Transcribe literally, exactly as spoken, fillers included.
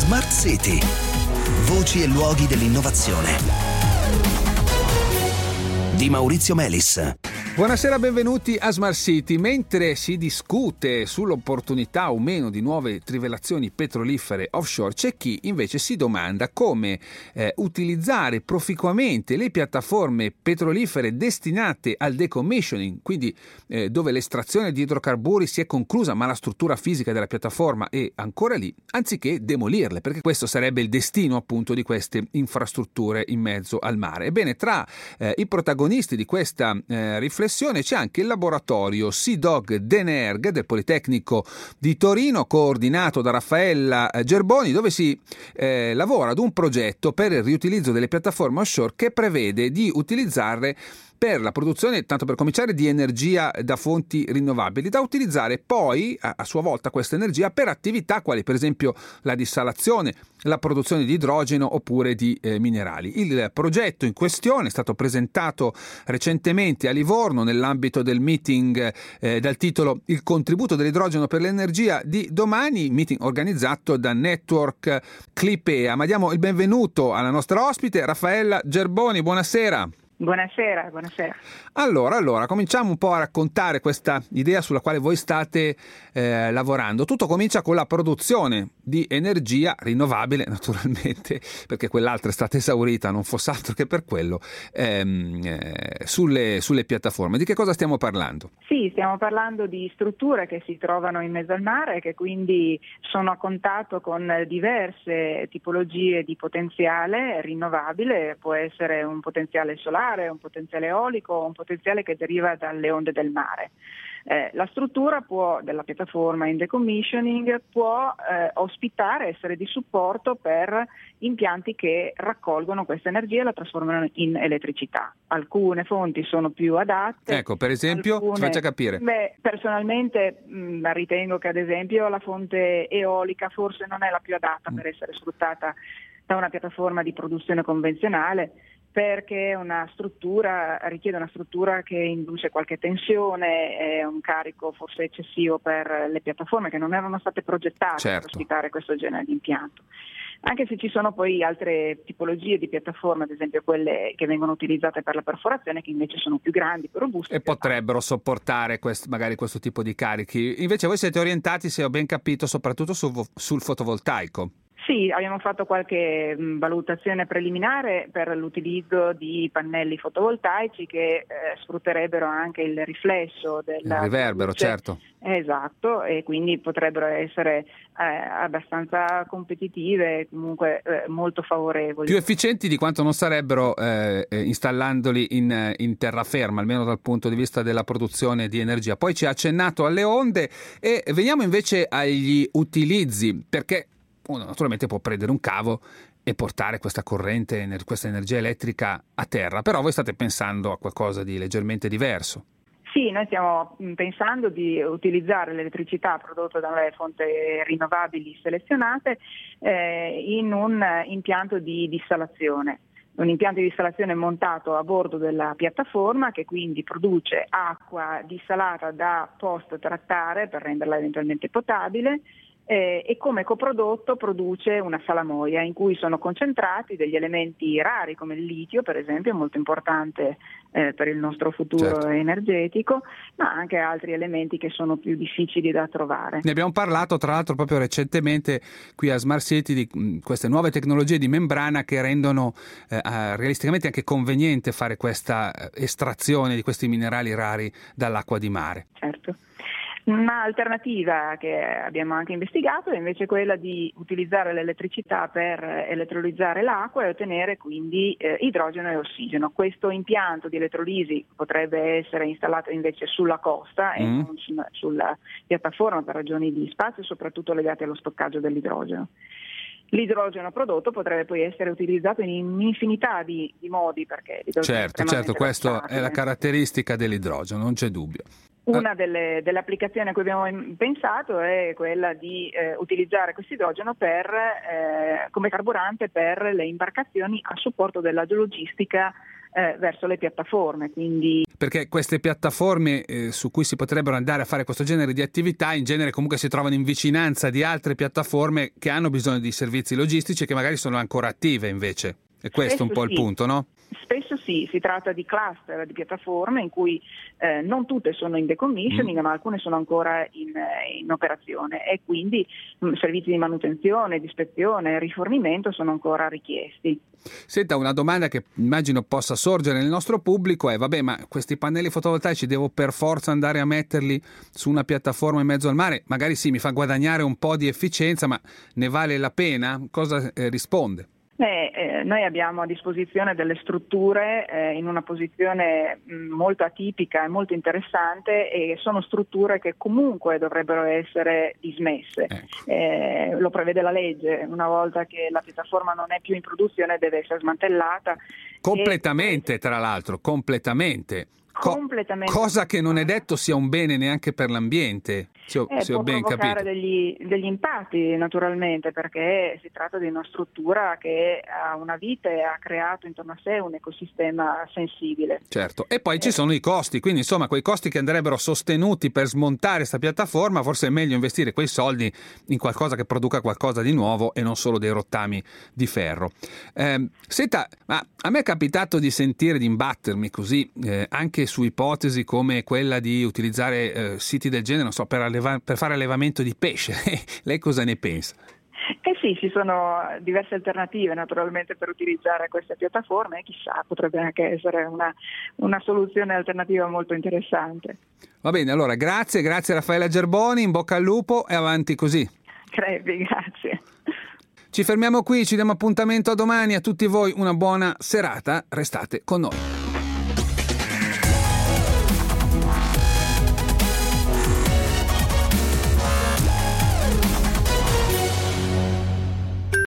Smart City. Voci e luoghi dell'innovazione. Di Maurizio Melis. Buonasera, benvenuti a Smart City. Mentre si discute sull'opportunità o meno di nuove trivellazioni petrolifere offshore, c'è chi invece si domanda come eh, utilizzare proficuamente le piattaforme petrolifere destinate al decommissioning, quindi eh, dove l'estrazione di idrocarburi si è conclusa ma la struttura fisica della piattaforma è ancora lì, anziché demolirle, perché questo sarebbe il destino appunto di queste infrastrutture in mezzo al mare. Ebbene, tra eh, i protagonisti di questa eh, riflessione c'è anche il laboratorio SeaDog Denerg del Politecnico di Torino, coordinato da Raffaella Gerboni, dove si eh, lavora ad un progetto per il riutilizzo delle piattaforme offshore che prevede di utilizzarle per la produzione, tanto per cominciare, di energia da fonti rinnovabili, da utilizzare poi a, a sua volta questa energia per attività quali per esempio la dissalazione, la produzione di idrogeno oppure di eh, minerali. Il progetto in questione è stato presentato recentemente a Livorno nell'ambito del meeting eh, dal titolo Il contributo dell'idrogeno per l'energia di domani, meeting organizzato da Network Clipea. Ma diamo il benvenuto alla nostra ospite Raffaella Gerboni. Buonasera. Buonasera, buonasera. Allora, allora, cominciamo un po' a raccontare questa idea sulla quale voi state eh, lavorando. Tutto comincia con la produzione di energia rinnovabile, naturalmente, perché quell'altra è stata esaurita, non fosse altro che per quello, ehm, eh, sulle, sulle piattaforme. Di che cosa stiamo parlando? Sì, stiamo parlando di strutture che si trovano in mezzo al mare e che quindi sono a contatto con diverse tipologie di potenziale rinnovabile. Può essere un potenziale solare, un potenziale eolico, un potenziale che deriva dalle onde del mare. Eh, la struttura può, della piattaforma in decommissioning può eh, ospitare, essere di supporto per impianti che raccolgono questa energia e la trasformano in elettricità. Alcune fonti sono più adatte. Ecco, per esempio, alcune, ci faccia capire. Beh, personalmente mh, ritengo che ad esempio la fonte eolica forse non è la più adatta mm. per essere sfruttata da una piattaforma di produzione convenzionale, perché una struttura richiede una struttura che induce qualche tensione e un carico forse eccessivo per le piattaforme che non erano state progettate certo. per ospitare questo genere di impianto. Anche se ci sono poi altre tipologie di piattaforme, ad esempio quelle che vengono utilizzate per la perforazione, che invece sono più grandi, più robuste. E potrebbero sopportare quest, magari questo tipo di carichi. Invece voi siete orientati, se ho ben capito, soprattutto sul, sul fotovoltaico. Sì, abbiamo fatto qualche mh, valutazione preliminare per l'utilizzo di pannelli fotovoltaici che eh, sfrutterebbero anche il riflesso del riverbero, luce. Certo. Esatto, e quindi potrebbero essere eh, abbastanza competitive e comunque eh, molto favorevoli. Più efficienti di quanto non sarebbero eh, installandoli in, in terraferma, almeno dal punto di vista della produzione di energia. Poi ci ha accennato alle onde e veniamo invece agli utilizzi, perché uno naturalmente può prendere un cavo e portare questa corrente, questa energia elettrica a terra, però voi state pensando a qualcosa di leggermente diverso. Sì, noi stiamo pensando di utilizzare l'elettricità prodotta dalle fonti rinnovabili selezionate eh, in un impianto di dissalazione. Un impianto di dissalazione montato a bordo della piattaforma che quindi produce acqua dissalata da post trattare per renderla eventualmente potabile. Eh, e come coprodotto produce una salamoia in cui sono concentrati degli elementi rari come il litio, per esempio, molto importante eh, per il nostro futuro certo. energetico, ma anche altri elementi che sono più difficili da trovare. Ne abbiamo parlato tra l'altro proprio recentemente qui a Smart City di mh, queste nuove tecnologie di membrana che rendono eh, realisticamente anche conveniente fare questa estrazione di questi minerali rari dall'acqua di mare. Certo. Un'alternativa che abbiamo anche investigato è invece quella di utilizzare l'elettricità per elettrolizzare l'acqua e ottenere quindi eh, idrogeno e ossigeno. Questo impianto di elettrolisi potrebbe essere installato invece sulla costa mm. e non su, sulla piattaforma per ragioni di spazio, soprattutto legate allo stoccaggio dell'idrogeno. L'idrogeno prodotto potrebbe poi essere utilizzato in un'infinità di, di modi, perché l'idrogeno certo, è certo, questa versatile. è la caratteristica dell'idrogeno, non c'è dubbio. Una delle, delle applicazioni a cui abbiamo pensato è quella di eh, utilizzare questo idrogeno per, eh, come carburante per le imbarcazioni a supporto della logistica eh, verso le piattaforme. Quindi perché queste piattaforme eh, su cui si potrebbero andare a fare questo genere di attività in genere comunque si trovano in vicinanza di altre piattaforme che hanno bisogno di servizi logistici e che magari sono ancora attive invece. E questo è un po' sì. il punto, no? Spesso sì, si tratta di cluster di piattaforme in cui eh, non tutte sono in decommissioning, mm. ma alcune sono ancora in, in operazione e quindi mh, servizi di manutenzione, di ispezione, rifornimento sono ancora richiesti. Senta, una domanda che immagino possa sorgere nel nostro pubblico è: vabbè, ma questi pannelli fotovoltaici devo per forza andare a metterli su una piattaforma in mezzo al mare? Magari sì, mi fa guadagnare un po' di efficienza, ma ne vale la pena? Cosa eh, risponde? Eh, eh, noi abbiamo a disposizione delle strutture eh, in una posizione mh, molto atipica e molto interessante, e sono strutture che comunque dovrebbero essere dismesse. Ecco. Eh, lo prevede la legge, una volta che la piattaforma non è più in produzione deve essere smantellata. Completamente, e... tra l'altro, completamente. Co- completamente. Cosa che non è detto sia un bene neanche per l'ambiente, se ho, eh, se ho ben capito. Può provocare degli, degli impatti naturalmente, perché si tratta di una struttura che ha una vita e ha creato intorno a sé un ecosistema sensibile. Certo, e poi eh. ci sono i costi, quindi insomma quei costi che andrebbero sostenuti per smontare questa piattaforma, forse è meglio investire quei soldi in qualcosa che produca qualcosa di nuovo e non solo dei rottami di ferro. Eh, senta, ma a me è capitato di sentire, di imbattermi così, eh, anche su ipotesi come quella di utilizzare eh, siti del genere, non so, per, alleva- per fare allevamento di pesce. Lei cosa ne pensa? Eh sì, ci sono diverse alternative naturalmente per utilizzare queste piattaforme e chissà, potrebbe anche essere una, una soluzione alternativa molto interessante. Va bene, allora grazie, grazie Raffaella Gerboni, in bocca al lupo e avanti così. Crepi, grazie. Ci fermiamo qui, ci diamo appuntamento a domani. A tutti voi una buona serata, restate con noi.